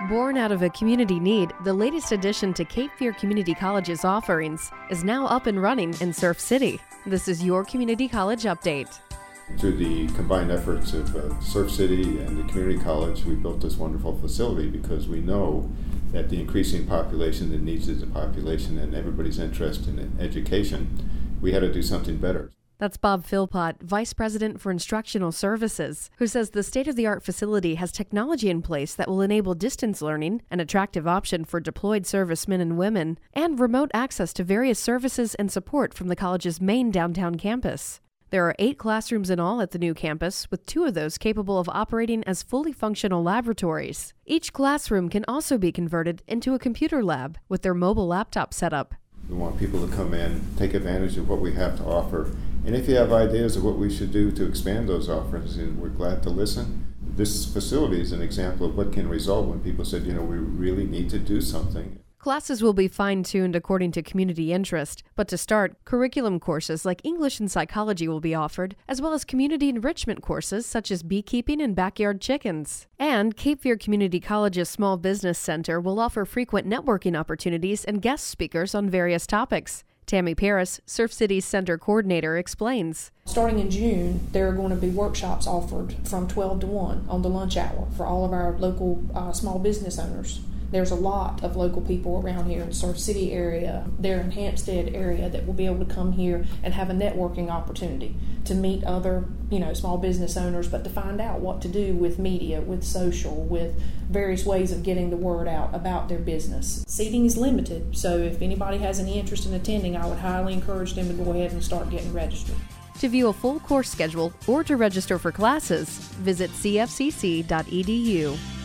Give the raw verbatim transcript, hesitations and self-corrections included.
Born out of a community need, the latest addition to Cape Fear Community College's offerings is now up and running in Surf City. This is your Community College Update. Through the combined efforts of uh, Surf City and the Community College, we built this wonderful facility because we know that the increasing population, the needs of the population, and everybody's interest in education, we had to do something better. That's Bob Philpott, Vice President for Instructional Services, who says the state-of-the-art facility has technology in place that will enable distance learning, an attractive option for deployed servicemen and women, and remote access to various services and support from the college's main downtown campus. There are eight classrooms in all at the new campus, with two of those capable of operating as fully functional laboratories. Each classroom can also be converted into a computer lab with their mobile laptop setup. We want people to come in, take advantage of what we have to offer, and if you have ideas of what we should do to expand those offerings, we're glad to listen. This facility is an example of what can result when people said, you know, we really need to do something. Classes will be fine-tuned according to community interest, but to start, curriculum courses like English and psychology will be offered, as well as community enrichment courses such as beekeeping and backyard chickens. And Cape Fear Community College's Small Business Center will offer frequent networking opportunities and guest speakers on various topics. Tammy Paris, Surf City's Center Coordinator, explains. Starting in June, there are going to be workshops offered from twelve to one on the lunch hour for all of our local uh, small business owners. There's a lot of local people around here in the Surf City area, there in Hampstead area, that will be able to come here and have a networking opportunity to meet other, you know, small business owners, but to find out what to do with media, with social, with various ways of getting the word out about their business. Seating is limited, so if anybody has any interest in attending, I would highly encourage them to go ahead and start getting registered. To view a full course schedule or to register for classes, visit c f c c dot e d u.